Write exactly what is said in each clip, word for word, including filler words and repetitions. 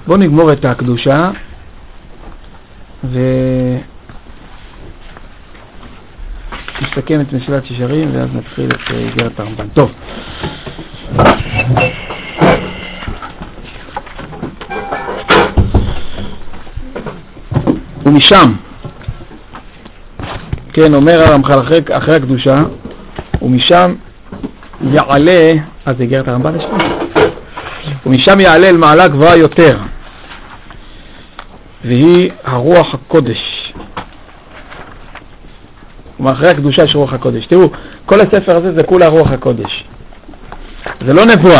בואו נגמור את הקדושה ו... נסתכם את מסילת ישרים ואז נתחיל את איגרת הרמב"ן. טוב. ומשם, כן, אומר הרמח"ל אחרי, אחרי הקדושה, ומשם יעלה, אז איגרת הרמב"ן יש פה? ומשם יעלה אל מעלה גבוהה יותר, והיא הרוח הקודש. ומאחרי הקדושה יש רוח הקודש. תראו, כל הספר הזה זה כולה רוח הקודש. זה לא נבואה.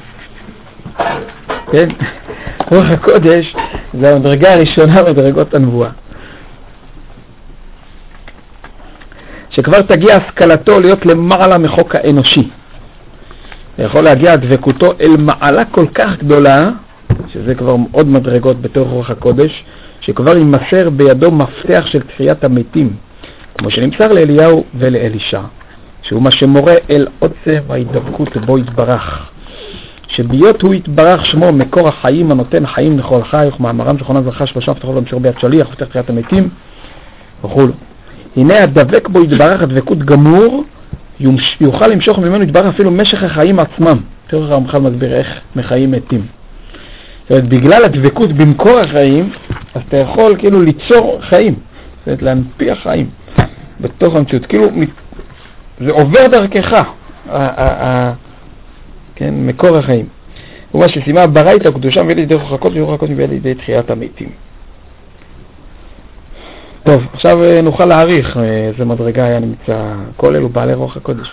כן? רוח הקודש זה המדרגה הראשונה מדרגות הנבואה. שכבר תגיע השכלתו להיות למעלה מחוק האנושי. יכול להגיע דבקותו אל מעלה כל כך גדולה, שזה כבר עוד מדרגות בתוך רוח הקודש, שכבר יימסר בידו מפתח של תחיית המתים. כמו שנמסר לאליהו ולאלישע, שהוא מה שמורה אל עוצם ההידבקות בו יתברך. שביות הוא יתברך שמו מקור החיים הנותן חיים לכל חי, וכמאמרם זכרונה לברכה שלושה הבטחות למשור ביד שליח ופתח תחיית המתים וכו'. הנה הדבק בו יתברך הדבקות גמור, יוכל למשוך ממנו יתברך אפילו משך החיים עצמם. תראו הרמח"ל מסביר איך מחיים מתים. זאת אומרת, בגלל הדבקות במקור החיים, אז אתה יכול כאילו ליצור חיים, זאת אומרת להנפיח חיים בתוך המציאות, כאילו זה עובר דרכך, כן, מקור החיים. הוא מה ששימה ברייתא הקדושה מביא לידי רוח הקודש, ורוח הקודש מביא לידי תחיית המתים. טוב, עכשיו נוכל להעריך איזה מדרגה היה נמצא כל אלו בעלי רוח הקודש.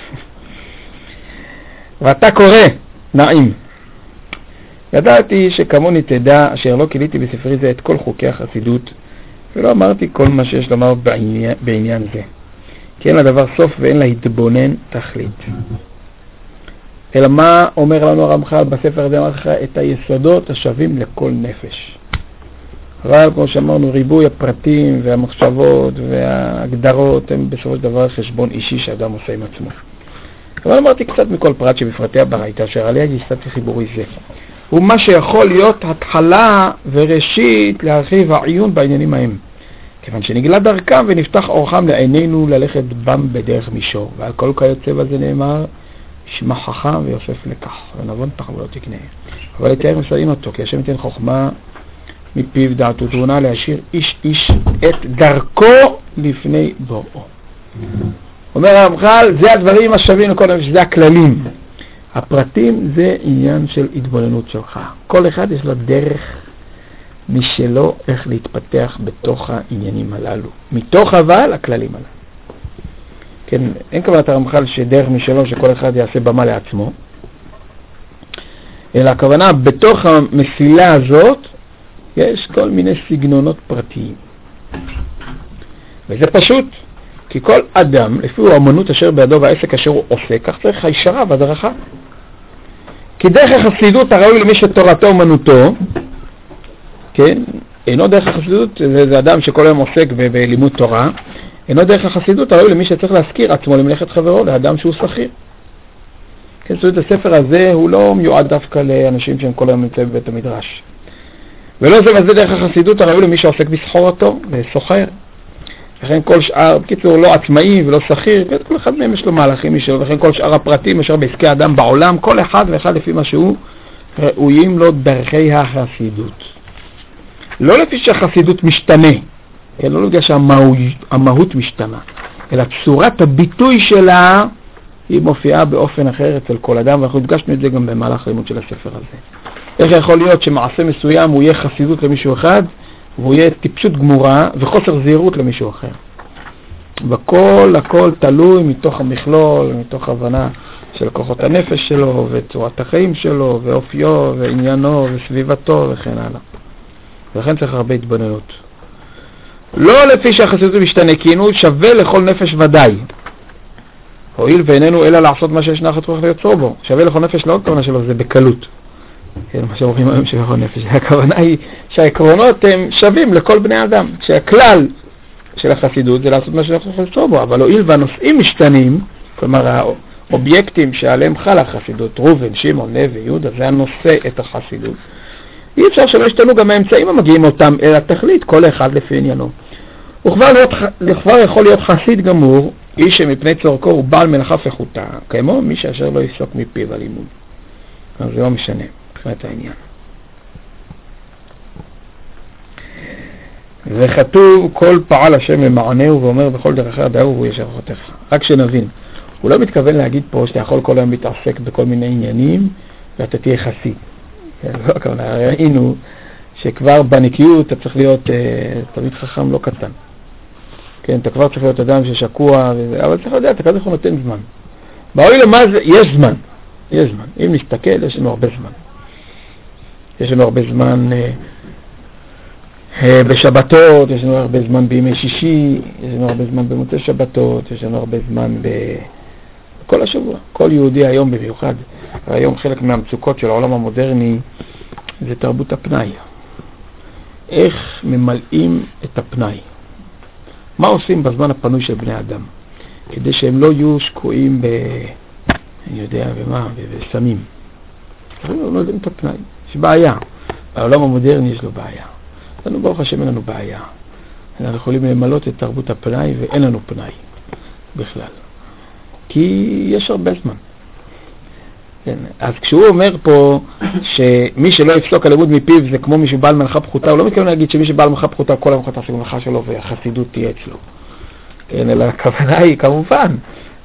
ואתה קורא, נעים. ידעתי שכמוני תדע אשר לא קיליתי בספרי זה את כל חוקי החסידות, ולא אמרתי כל מה שיש לומר בעניין, בעניין זה. כי אין לדבר סוף ואין להתבונן תכלית. אלא מה אומר לנו הרמח"ל בספר הזה? אמר לך את היסודות השווים לכל נפש. אבל כמו שאמרנו, ריבוי הפרטים והמחשבות וההגדרות הם בסופו של דבר חשבון אישי שאדם עושה עם עצמו. אבל אמרתי קצת מכל פרט שבפרטי הברייתא אשר עליה ייסדתי חיבורי זה. הוא מה שיכול להיות התחלה וראשית להרחיב העיון בעניינים ההם. כיוון שנגלה דרכם ונפתח אורחם לעינינו ללכת בם בדרך מישור. ועל כל כיוצא בזה נאמר, ישמע חכם ויוסף לקח, ונבון פח ולא תקנה. אבל לתאר מסעים אותו, כי השם ייתן חוכמה מפיו דעתו תבונה להשאיר איש איש את דרכו לפני בוראו. אומר הרמח"ל, זה הדברים השווים לכל נפש, זה הכללים. הפרטים זה עניין של התבוננות שלך. כל אחד יש לו דרך משלו איך להתפתח בתוך העניינים הללו. מתוך אבל הכללים הללו. כן, אין כוונת הרמח"ל שדרך משלו שכל אחד יעשה במה לעצמו, אלא הכוונה בתוך המסילה הזאת יש כל מיני סגנונות פרטיים. וזה פשוט, כי כל אדם, לפי האמנות אשר בידו והעסק אשר הוא עושה, כך צריך הישרה והדרכה. כי דרך החסידות הראוי למי שתורתו אומנותו, כן, אינו דרך החסידות, זה, זה אדם שכל היום עוסק בלימוד תורה, אינו דרך החסידות הראוי למי שצריך להזכיר עצמו למלאכת חברו, לאדם שהוא שכיר. כן, זאת אומרת, הספר הזה הוא לא מיועד דווקא לאנשים שהם כל היום נמצאים בבית המדרש. ולא זה וזה דרך החסידות הראוי למי שעוסק בסחורתו, בסוחר. לכן כל שאר, בקיצור, לא עצמאי ולא שכיר, כל אחד מהם יש לו מהלכים משלו, וכן כל שאר הפרטים אשר בעסקי אדם בעולם, כל אחד ואחד לפי מה שהוא, ראויים לו דרכי החסידות. לא לפי שהחסידות משתנה, כן, לא לפי שהמהות משתנה, אלא צורת הביטוי שלה היא מופיעה באופן אחר אצל כל אדם, ואנחנו הדגשנו את זה גם במהלך הלימוד של הספר הזה. איך יכול להיות שמעשה מסוים הוא יהיה חסידות למישהו אחד, והוא יהיה טיפשות גמורה וחוסר זהירות למישהו אחר. וכל הכל תלוי מתוך המכלול, מתוך הבנה של כוחות הנפש שלו, וצורת החיים שלו, ואופיו, ועניינו, וסביבתו, וכן הלאה. ולכן צריך הרבה התבוננות. לא לפי שהחסידות משתנה, כי הוא שווה לכל נפש ודאי. הואיל ואיננו אלא לעשות מה שיש נחת רוח ויוצרו בו. שווה לכל נפש, לא הכוונה שלו, זה בקלות. כן, מה שאומרים היום שווה לכל נפש. הכוונה היא שהעקרונות הם שווים לכל בני אדם. שהכלל של החסידות זה לעשות מה שיש נחת ויוצרו בו. אבל הואיל והנושאים משתנים, כלומר האובייקטים שעליהם חלה החסידות, רובן, שמעון, לוי, יהודה, זה הנושא את החסידות. אי אפשר שלא ישתנו גם האמצעים המגיעים אותם אל התכלית, כל אחד לפי עניינו. וכבר כבר יכול להיות חסיד גמור, איש שמפני צורכו הוא בעל מלאכה פחותה, כמו מי שאשר לא יפסוק מפיו הלימוד. אז זה לא משנה, מבחינת העניין. וכתוב כל פעל השם למענהו ואומר בכל דרכי הדאו והוא ישר חותך. רק שנבין, הוא לא מתכוון להגיד פה שאתה יכול כל היום להתעסק בכל מיני עניינים ואתה תהיה חסיד. לא הכוונה, ראינו שכבר בנקיות אתה צריך להיות תמיד חכם לא קטן. כן, אתה כבר צריך להיות אדם ששקוע, וזה, אבל צריך לדעת, אתה כזה יכול נותן זמן. באוי למה זה, יש זמן, יש זמן. אם נסתכל, יש לנו הרבה זמן. יש לנו הרבה זמן אה, אה, בשבתות, יש לנו הרבה זמן בימי שישי, יש לנו הרבה זמן במוצאי שבתות, יש לנו הרבה זמן בכל השבוע. כל יהודי היום במיוחד, והיום חלק מהמצוקות של העולם המודרני, זה תרבות הפנאי. איך ממלאים את הפנאי? מה עושים בזמן הפנוי של בני אדם? כדי שהם לא יהיו שקועים ב... אני יודע במה, בסמים. אנחנו לא יודעים את הפנאי. יש בעיה. בעולם המודרני יש לו בעיה. לנו ברוך השם אין לנו בעיה. אנחנו יכולים למלות את תרבות הפנאי ואין לנו פנאי בכלל. כי יש הרבה זמן. כן. אז כשהוא אומר פה שמי שלא יפסוק הלימוד מפיו זה כמו מי שבעל מלאכה פחותה, הוא לא מתכוון להגיד שמי שבעל מלאכה פחותה כל המלאכה תעשה מלאכה שלו והחסידות תהיה אצלו. כן, אלא הכוונה היא כמובן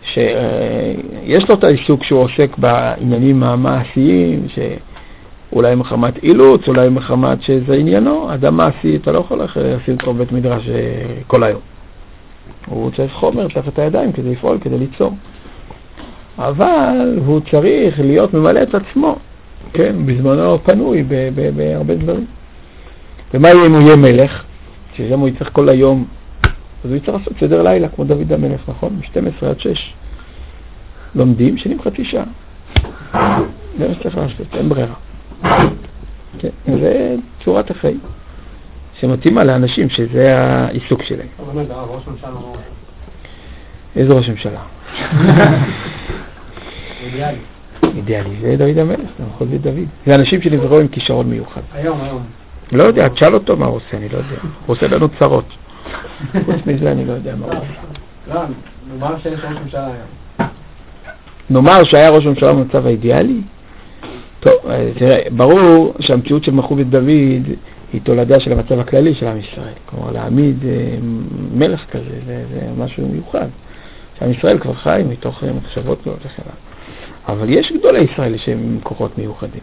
שיש לו את העיסוק שהוא עוסק בעניינים המעשיים, שאולי מחמת אילוץ, אולי מחמת שזה עניינו, אדם מעשי, אתה לא יכול לשים אותו בית מדרש כל היום. הוא צריך חומר תחת הידיים כדי לפעול, כדי ליצור. אבל הוא צריך להיות ממלא את עצמו, כן, בזמנו פנוי בהרבה דברים. ומה יהיה אם הוא יהיה מלך? ששם הוא יצטרך כל היום, אז הוא יצטרך לעשות סדר לילה, כמו דוד המלך, נכון? מ-שתים עשרה עד שש. לומדים, שנים חצי שעה. זה מה שצריך לעשות, אין ברירה. כן, זה צורת החיים. שמתאימה לאנשים שזה העיסוק שלהם. אבל נדע, ראש ממשלה לא... איזה ראש ממשלה? אידיאלי. אידיאלי, זה דוד המלך, זה יכול להיות דוד. זה אנשים שנבראו עם כישרון מיוחד. היום, היום. לא יודע, תשאל אותו מה הוא עושה, אני לא יודע. הוא עושה לנו צרות. חוץ מזה אני לא יודע מה הוא עושה. לא, נאמר שיש ראש ממשלה היום. נאמר שהיה ראש ממשלה במצב האידיאלי? טוב, תראה, ברור שהמציאות של מלכות דוד היא תולדה של המצב הכללי של עם ישראל. כלומר, להעמיד מלך כזה, זה, זה משהו מיוחד. שעם ישראל כבר חי מתוך מחשבות גדולות לכאלה. אבל יש גדולי ישראל שהם כוחות מיוחדים.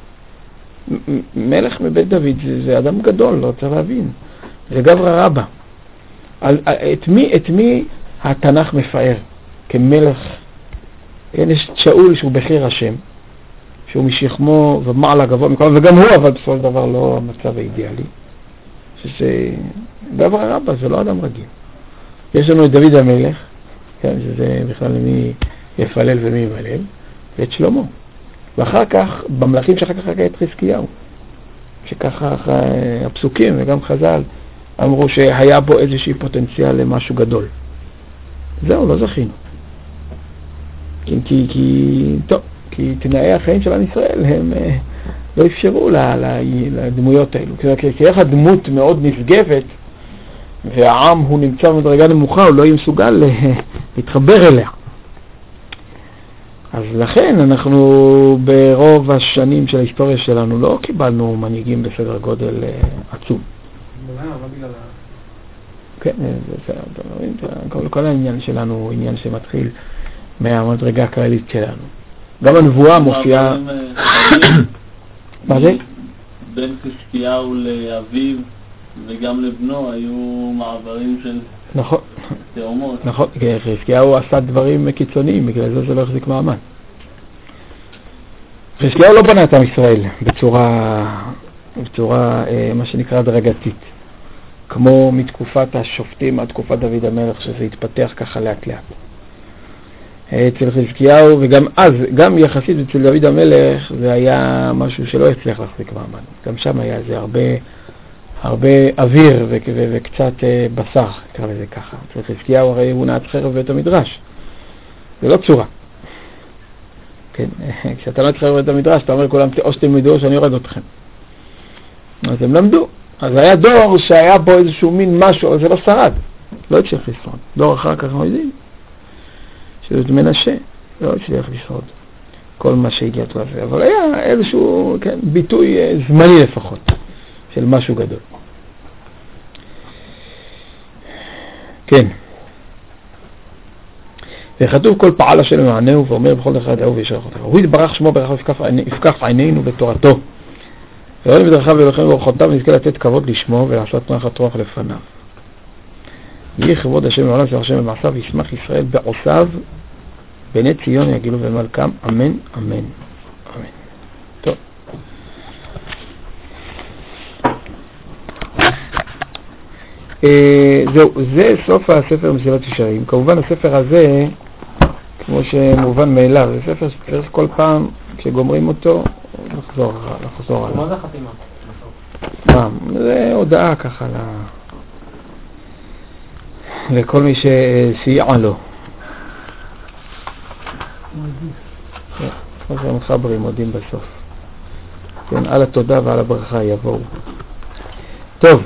מלך מבית דוד זה, זה אדם גדול, לא צריך להבין. זה גברא רבא. על, את, מי, את מי התנ"ך מפאר כמלך? כן, יש שאול שהוא בחיר השם, שהוא משכמו ומעלה גבוה מכל, וגם הוא אבל בסופו של דבר לא המצב האידיאלי. שזה גברא רבא, זה לא אדם רגיל. יש לנו את דוד המלך, כן, שזה בכלל מי יפלל ומי ימלל, ואת שלמה. ואחר כך, במלכים שאחר כך היה את חזקיהו, שככה הפסוקים וגם חז"ל אמרו שהיה בו איזושהי פוטנציאל למשהו גדול. זהו, לא זכינו. כי, כי, כי, טוב, כי תנאי החיים של עם ישראל הם לא אפשרו לדמויות האלו. כי, כי איך הדמות מאוד נשגבת, והעם הוא נמצא במדרגה נמוכה, הוא לא יהיה מסוגל להתחבר אליה. אז לכן אנחנו ברוב השנים של ההיסטוריה שלנו לא קיבלנו מנהיגים בסדר גודל עצום. כן, כל העניין שלנו הוא עניין שמתחיל מהמדרגה הכללית שלנו. גם הנבואה מופיעה... מה זה? בין חזקיהו לאביו וגם לבנו היו מעברים של נכון, תאומות. נכון, חזקיהו עשה דברים קיצוניים, בגלל זה זה לא החזיק מעמד. חזקיהו לא בנה את עם ישראל בצורה, בצורה מה שנקרא דרגתית, כמו מתקופת השופטים עד תקופת דוד המלך, שזה התפתח ככה לאט לאט. אצל חזקיהו, וגם אז, גם יחסית אצל דוד המלך, זה היה משהו שלא הצליח להחזיק מעמד. גם שם היה זה הרבה... הרבה אוויר ו- ו- וקצת uh, בשר, קרא לזה ככה. אצל חזקיהו הרי הוא נעץ חרב בית המדרש. זה לא צורה. כן, כשאתה נעץ חרב בית המדרש, אתה אומר כולם, או שתלמדו או שאני יורד אתכם. אז הם למדו. אז היה דור שהיה בו איזשהו מין משהו, זה לא שרד. לא הצליח לשרוד. דור אחר כך אנחנו יודעים. שזה מנשה. לא הצליח לשרוד. כל מה שהגיע לזה. אבל היה איזשהו, כן, ביטוי זמני לפחות. של משהו גדול. כן. וכתוב כל פעל השם למעננו ואומר בכל דרכיו דעו וישרך אותך. הוא יתברך שמו ברכיו יפקח עינינו בתורתו. ואוהל בדרכיו ואלוהינו ואורחותיו ונזכה לתת כבוד לשמו ולעשות נחת רוח לפניו. יהי כבוד השם לעולם של השם במעשיו וישמח ישראל בעושיו בני ציון יגילו במלכם אמן אמן אמן. טוב. זהו, זה סוף הספר מסילת ישרים. כמובן הספר הזה, כמו שמובן מאליו, זה ספר שצריך כל פעם כשגומרים אותו לחזור, לחזור עליו. מה זה חתימה? מה? זה הודעה ככה לכל מי שסייע לו. כמו שהמחברים מודים בסוף. כן, על התודה ועל הברכה יבואו. טוב.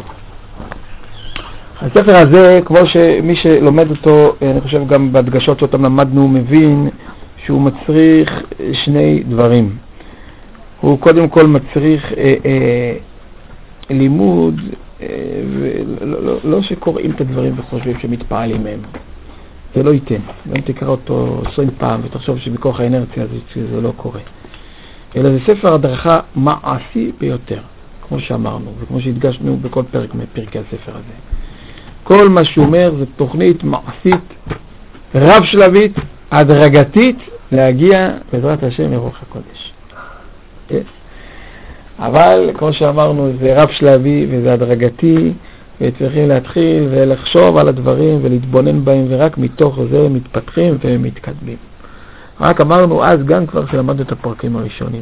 הספר הזה, כמו שמי שלומד אותו, אני חושב גם בהדגשות שאותם למדנו, מבין שהוא מצריך שני דברים. הוא קודם כל מצריך אה, אה, לימוד, אה, ולא, לא, לא שקוראים את הדברים וחושבים שמתפעלים מהם. זה לא ייתן. גם תקרא אותו עשרים פעם ותחשוב שמכוח האנרציה זה, זה לא קורה. אלא זה ספר הדרכה מעשי ביותר, כמו שאמרנו, וכמו שהדגשנו בכל פרק מפרקי הספר הזה. כל מה שהוא אומר זה תוכנית מעשית, רב שלבית, הדרגתית, להגיע בעזרת השם לרוח הקודש. אבל כמו שאמרנו זה רב שלבי וזה הדרגתי, וצריכים להתחיל ולחשוב על הדברים ולהתבונן בהם, ורק מתוך זה מתפתחים ומתקדמים. רק אמרנו אז גם כבר שלמדנו את הפרקים הראשונים,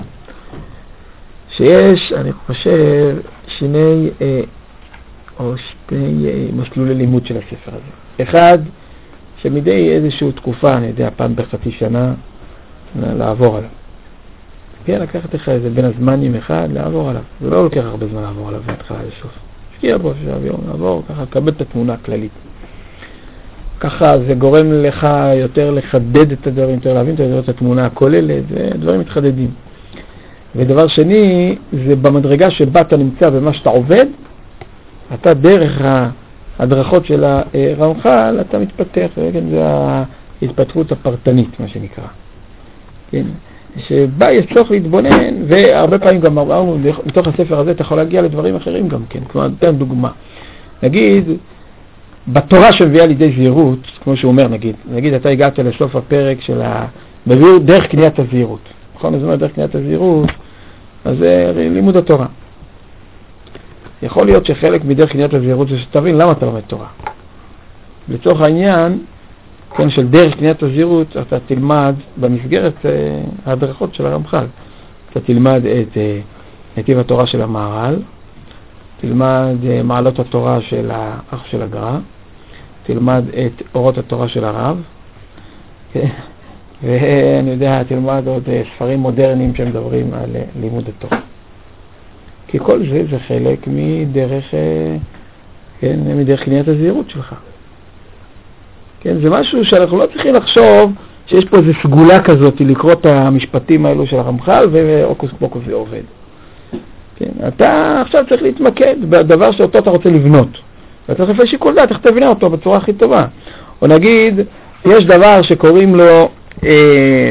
שיש, אני חושב, שני אה, או שני אה, מסלולי לימוד של הספר הזה. אחד, שמדי איזושהי תקופה, אני יודע, פעם בחצי שנה, לעבור עליו. כן, לקחת לך איזה בין הזמנים אחד, לעבור עליו. זה לא לוקח הרבה זמן לעבור עליו, והתחלה לסוף. שקיע בו עכשיו יום, לעבור, ככה, קבל את התמונה הכללית. ככה זה גורם לך יותר לחדד את הדברים, יותר להבין את התמונה הכוללת, ודברים מתחדדים. ודבר שני, זה במדרגה שבה אתה נמצא במה שאתה עובד, אתה דרך ההדרכות של הרמח"ל, אתה מתפתח, כן, זה ההתפתחות הפרטנית, מה שנקרא. כן, שבה יש צורך להתבונן, והרבה פעמים גם אמרנו, מתוך הספר הזה אתה יכול להגיע לדברים אחרים גם כן, כמו נתן דוגמה. נגיד, בתורה שמביאה לידי זהירות, כמו שהוא אומר, נגיד, נגיד אתה הגעת לסוף הפרק של המביאו דרך קניית הזהירות. נכון, אז אומר דרך קניית הזהירות, אז זה לימוד התורה. יכול להיות שחלק מדרך קניית הזהירות זה שתבין למה אתה לומד תורה. לצורך העניין, כן, של דרך קניית הזהירות, אתה תלמד במסגרת uh, ההדרכות של הרמח"ל. אתה תלמד את uh, נתיב התורה של המהר"ל, תלמד uh, מעלות התורה של האח של הגר"א, תלמד את אורות התורה של הרב, כן? ואני יודע, תלמד עוד uh, ספרים מודרניים שמדברים על uh, לימוד התורה. כי כל זה זה חלק מדרך, uh, כן, מדרך קניית הזהירות שלך. כן, זה משהו שאנחנו לא צריכים לחשוב שיש פה איזו סגולה כזאת לקרוא את המשפטים האלו של הרמח"ל ואוקוס פוקוס זה עובד. כן, אתה עכשיו צריך להתמקד בדבר שאותו אתה רוצה לבנות. ואתה צריך לפי שיקול דעת, איך תבנה אותו בצורה הכי טובה. או נגיד, יש דבר שקוראים לו אה,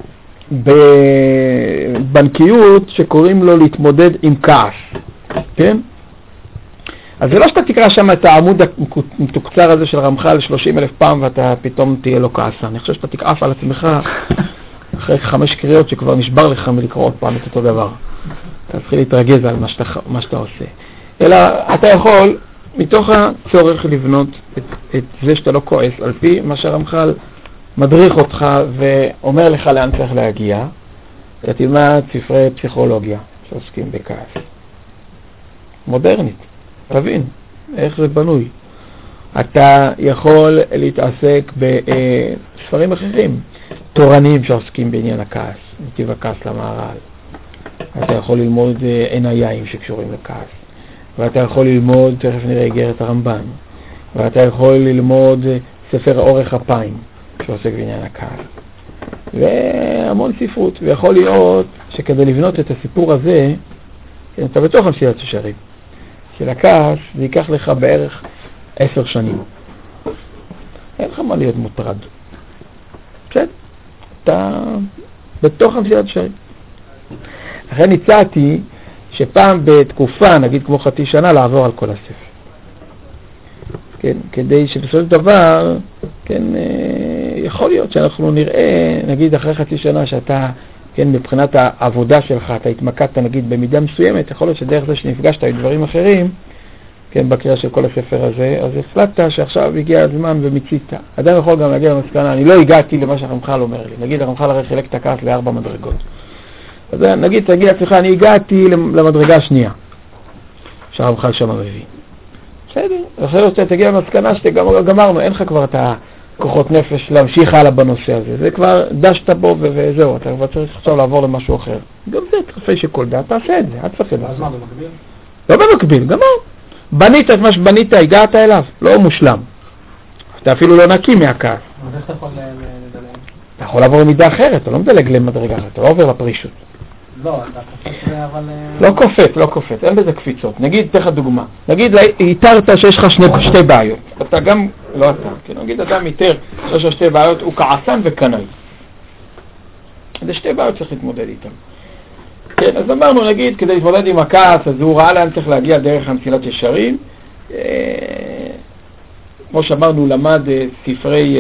בבנקיות, שקוראים לו להתמודד עם כעס. כן? אז זה לא שאתה תקרא שם את העמוד המתוקצר הזה של רמח"ל שלושים אלף פעם ואתה פתאום תהיה לו כעסה. אני חושב שאתה תקעף על עצמך אחרי חמש קריאות שכבר נשבר לך מלקרוא עוד פעם את אותו דבר. אתה צריך להתרגז על מה שאתה, מה שאתה עושה. אלא אתה יכול מתוך הצורך לבנות את, את זה שאתה לא כועס על פי מה שהרמח"ל מדריך אותך ואומר לך לאן צריך להגיע. אתה תלמד ספרי פסיכולוגיה שעוסקים בכעס. מודרנית. תבין איך זה בנוי. אתה יכול להתעסק בספרים אחרים, תורניים שעוסקים בעניין הכעס, נתיב הכעס למהר"ל. אתה יכול ללמוד עיניים שקשורים לכעס. ואתה יכול ללמוד, תכף נראה איגרת הרמב"ן, ואתה יכול ללמוד ספר אורך אפיים, שעוסק בעניין הקהל. והמון ספרות, ויכול להיות שכדי לבנות את הסיפור הזה, כן, אתה בתוך המסילת ישרים. של הכעס, זה ייקח לך בערך עשר שנים. אין לך מה להיות מוטרד. בסדר? אתה בתוך המסילת ישרים. לכן הצעתי שפעם בתקופה, נגיד כמו חצי שנה, לעבור על כל הספר. כן, כדי שבסופו של דבר, כן, יכול להיות שאנחנו נראה, נגיד אחרי חצי שנה שאתה, כן, מבחינת העבודה שלך, אתה התמקדת, נגיד, במידה מסוימת, יכול להיות שדרך זה שנפגשת עם דברים אחרים, כן, בקריאה של כל הספר הזה, אז החלטת שעכשיו הגיע הזמן ומיצית. אדם יכול גם להגיע למסקנה, אני לא הגעתי למה שהרמח"ל אומר לי. נגיד, הרמח"ל הרי חילק את הכעס לארבע מדרגות. אז נגיד, תגיד לעצמך, אני הגעתי למדרגה השנייה, שהרמח"ל שם מביא. בסדר, אחרי שאתה תגיע למסקנה שגמרנו, אין לך כבר את הכוחות נפש להמשיך הלאה בנושא הזה. זה כבר דשת בו וזהו, אתה כבר צריך עכשיו לעבור למשהו אחר. גם זה, תחפי שכל דעת, תעשה את זה, אל תפחד. אז מה, במקביל? לא במקביל, גמר. בנית את מה שבנית, הגעת אליו, לא מושלם. אתה אפילו לא נקי מהכעס. אז איך אתה יכול לדלג? אתה יכול לעבור למידה אחרת, אתה לא מדלג למדרגה אחרת, אתה לא עובר לפרישות. לא, אתה קופץ אבל... לא קופץ, לא קופץ, אין בזה קפיצות. נגיד, תלך דוגמה. נגיד, היתרת שיש לך שני, שתי בעיות. אתה גם, לא אתה, כן, נגיד, אדם היתר שיש לך שתי בעיות, הוא כעסן וקנאי. זה שתי בעיות צריך להתמודד איתן. כן, אז אמרנו, נגיד, כדי להתמודד עם הכעס, אז הוא ראה לאן צריך להגיע דרך המסילת ישרים. כמו שאמרנו, למד ספרי...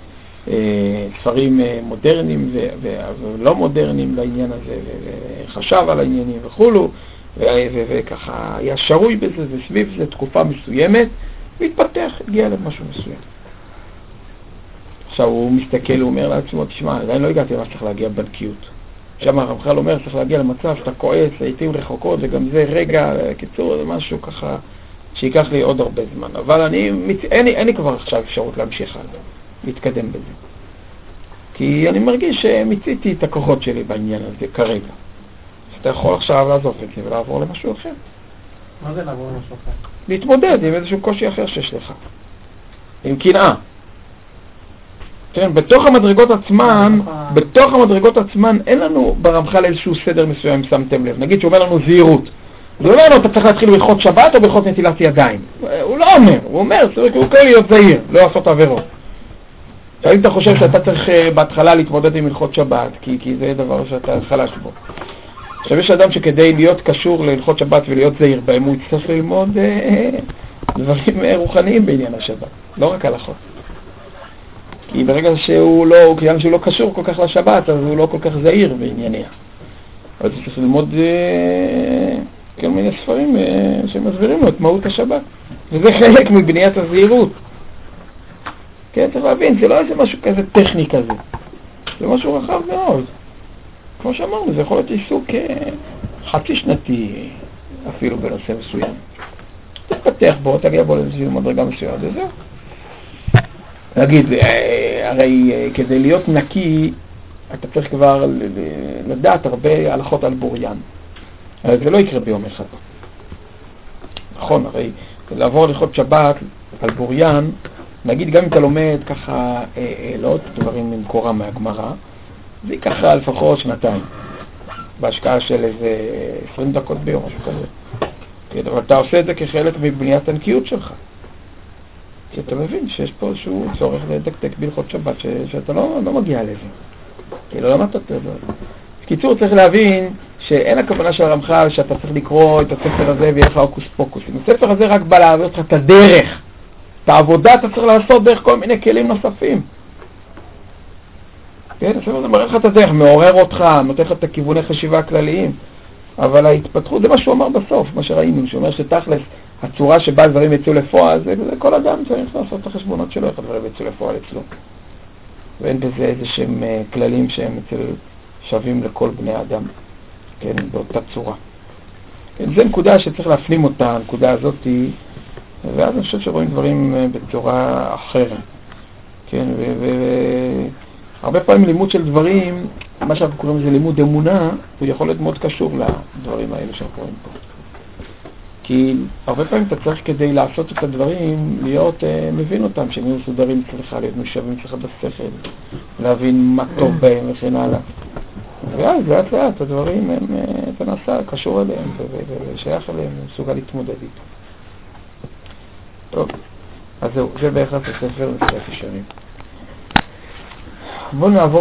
ספרים מודרניים ולא מודרניים לעניין הזה, וחשב על העניינים וכולו, וככה היה שרוי בזה, וסביב זה תקופה מסוימת, והתפתח, הגיע למשהו מסוים. עכשיו הוא מסתכל, הוא אומר לעצמו, תשמע, עדיין לא הגעתי למה שצריך להגיע בנקיות. שם הרמח"ל אומר, צריך להגיע למצב שאתה כועס, לעתים רחוקות, וגם זה רגע, קיצור, זה משהו ככה, שיקח לי עוד הרבה זמן. אבל אני, אין לי, אין לי כבר עכשיו אפשרות להמשיך הלאה. להתקדם בזה. כי אני מרגיש שמיציתי את הכוחות שלי בעניין הזה כרגע. אתה יכול עכשיו לעזוב את זה ולעבור למשהו אחר. מה זה לעבור למשהו אחר? להתמודד עם איזשהו קושי אחר שיש לך. עם קנאה. כן, בתוך המדרגות עצמן, בתוך המדרגות עצמן אין לנו ברמח"ל איזשהו סדר מסוים, שמתם לב. נגיד שאומר לנו זהירות. זה אומר לנו, אתה צריך להתחיל בהלכות שבת או בהלכות נטילת ידיים. הוא לא אומר, הוא אומר, הוא יכול להיות זהיר, לא לעשות עבירות. אם אתה חושב שאתה צריך בהתחלה להתמודד עם הלכות שבת, כי, כי זה דבר שאתה חלש בו. עכשיו יש אדם שכדי להיות קשור להלכות שבת ולהיות זהיר בהם, הוא יצטרך ללמוד אה, דברים רוחניים בעניין השבת, לא רק הלכות. כי ברגע שהוא לא, כיוון שהוא לא קשור כל כך לשבת, אז הוא לא כל כך זהיר בענייניה. אבל הוא צריך ללמוד אה, כל מיני ספרים אה, שמסבירים לו את מהות השבת. וזה חלק מבניית הזהירות. כן, צריך להבין, זה לא איזה משהו כזה טכני כזה. זה משהו רחב מאוד. כמו שאמרנו, זה יכול להיות עיסוק חצי שנתי אפילו בנושא מסוים. תפתח בו, תגיע בו לאיזושהי מדרגה מסוימת, זה זהו. נגיד, הרי כדי להיות נקי, אתה צריך כבר לדעת הרבה הלכות על בוריין. זה לא יקרה ביום אחד. נכון, הרי לעבור הלכות שבת על בוריין, נגיד גם אם אתה לומד ככה, אה, אה, לא עוד דברים ממקורה מהגמרא, זה ייקח לפחות שנתיים, בהשקעה של איזה עשרים דקות ביום, משהו כזה. כן, אבל אתה עושה את זה כחלק מבניית הנקיות שלך. כי אתה מבין שיש פה איזשהו צורך לדקדק בהלכות שבת, ש, שאתה לא, לא מגיע לזה. כי לא למדת את זה. בקיצור, צריך להבין שאין הכוונה של הרמח"ל שאתה צריך לקרוא את הספר הזה ויהיה לך אוקוס פוקוס. הספר הזה רק בא להעביר לך את הדרך. את העבודה אתה צריך לעשות דרך כל מיני כלים נוספים. כן, הספר זה מראה לך את הדרך, מעורר אותך, נותן לך את הכיווני חשיבה הכלליים. אבל ההתפתחות, זה מה שהוא אמר בסוף, מה שראינו, שהוא אומר שתכלס, הצורה שבה הדברים יצאו לפועל, זה, זה כל אדם צריך לעשות את החשבונות שלו, איך הדברים יצאו לפועל אצלו. ואין בזה איזה שהם כללים שהם אצל שווים לכל בני אדם, כן, באותה צורה. כן, זו נקודה שצריך להפנים אותה, הנקודה הזאת היא, ואז אני חושב שרואים דברים בצורה אחרת. כן, והרבה פעמים לימוד של דברים, מה שאנחנו קוראים לזה לימוד אמונה, הוא יכול להיות מאוד קשור לדברים האלה שאנחנו רואים פה. כי הרבה פעמים אתה צריך כדי לעשות את הדברים, להיות, uh, מבין אותם, שהם יהיו מסודרים אצלך, להיות משווים אצלך בשכל, להבין מה טוב בהם וכן הלאה. ואז לאט לאט הדברים הם, uh, אתה נעשה, קשור אליהם ושייך אליהם, מסוגל להתמודד איתם. טוב, אז זהו, זה ביחס לספר מסילת ישרים. בואו נעבור